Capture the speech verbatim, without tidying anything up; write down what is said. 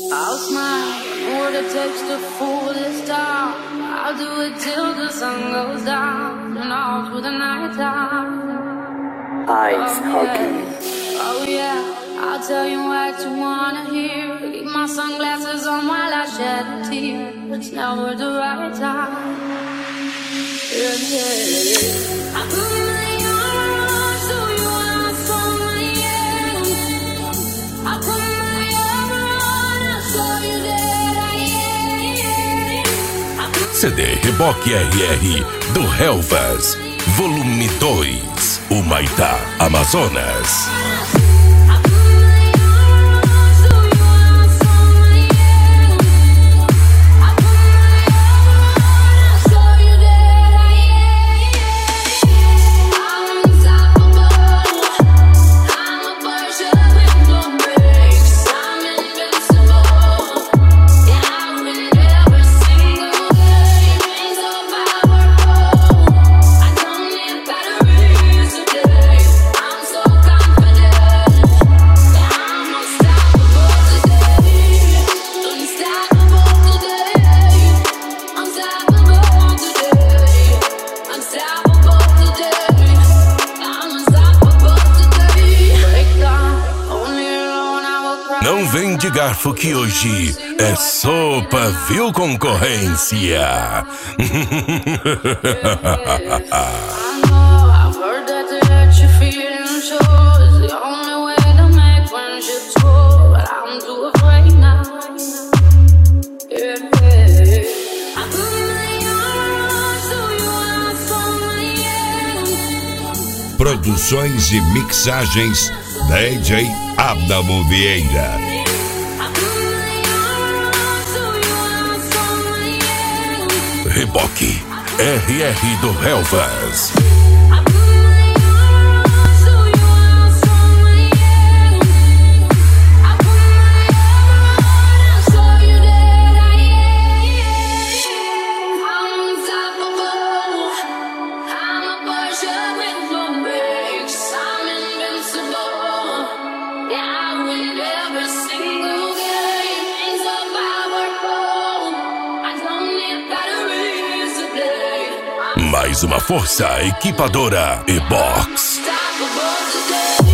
I'll smile, what it takes to fool this town. I'll do it till the sun goes down and all through the night time. Ice oh, hockey. Yeah. Oh yeah, I'll tell you what you wanna hear. Keep my sunglasses on while I shed a tear. It's never the right time. Yeah, yeah, yeah. I put my arms to you and I saw my end. I put my arms on, I saw you there. C D Reboque R R do Helvas, volume dois, Humaitá, Amazonas. Não vem de garfo que hoje é sopa, viu, concorrência? Produções e mixagens D J Adamo Vieira. Reboque R R do Helvas. Mais uma força equipadora e box.